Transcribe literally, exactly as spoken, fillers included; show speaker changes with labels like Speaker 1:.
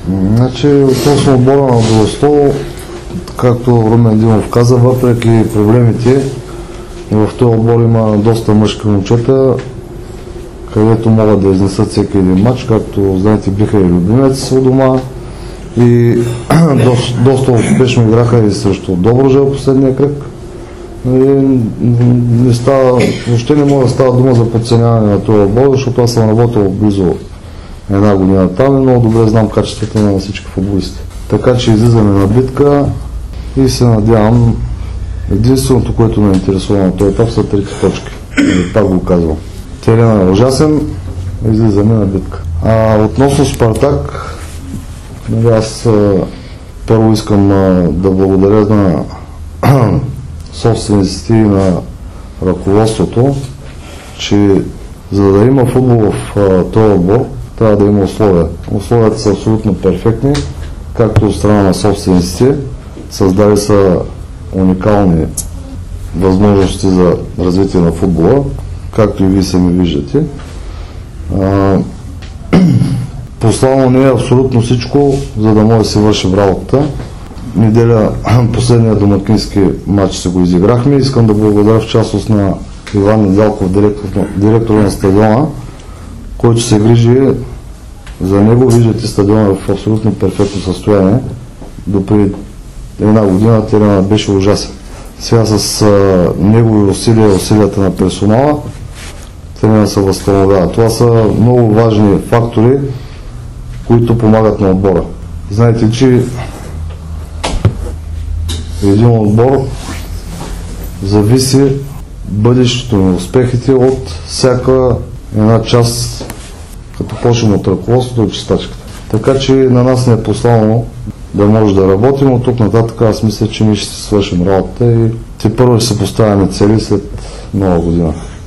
Speaker 1: Значи, относно отбора на Долостол, както Румен Димов каза, въпреки проблемите, в този отбор има доста мъжки момчета, където могат да изнесат всеки един матч, както знаете, биха и Любимец у дома и доста, доста успешно играха и срещу Добруджа в последния кръг. И не става, въобще не може да става дума за подценяване на този отбор, защото аз съм работил близо една година там и много добре знам качествата на всички футболисти. Така че излизаме на битка и се надявам, единственото, което ме интересува на този етап са трите точки. И пак го казвам. Терена е ужасен, излизаме на битка. А относно Спартак, аз а, първо искам а, да благодаря на собствениците и на ръководството, че за да има футбол в а, този отбор, трябва да има условия. Условията са абсолютно перфектни, както от страна на собствениците, създали са уникални възможности за развитие на футбола, както и вие сами виждате. Послано не е абсолютно всичко, за да може да се върши в работата. Неделя последния домакински матч се го изиграхме. Искам да благодаря в частност на Иван Недялков, директор, директор на стадиона, който се грижи за него. Виждате, стадиона в абсолютно перфектно състояние. Допреди една година терена беше ужасен. Сега с а, негови усилия, усилията на персонала, терена се възстановява. Това са много важни фактори, които помагат на отбора. Знаете, че един отбор зависи бъдещето на успехите от всяка една част, като почнем от ръководството и чистачката. Така че на нас не е послано да може да работим, от тук нататък аз мисля, че ние ще свършим работата и те първо ще се поставяме цели след нова година.